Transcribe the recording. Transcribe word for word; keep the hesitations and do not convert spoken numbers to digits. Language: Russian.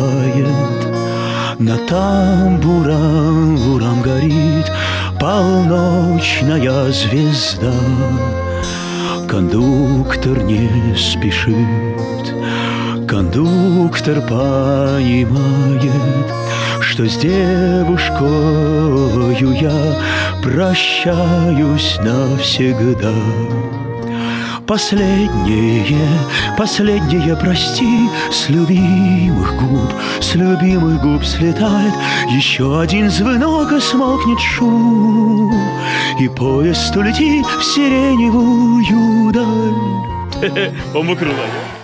играет, на тамбурам горит полночная звезда. Кондуктор не спешит, кондуктор понимает, что с девушкою я прощаюсь навсегда. Последнее, последнее прости, с любимых губ, с любимых губ слетает еще один звонок, и смолкнет шум, и поезд улетит в сиреневую даль. Помокрила, да?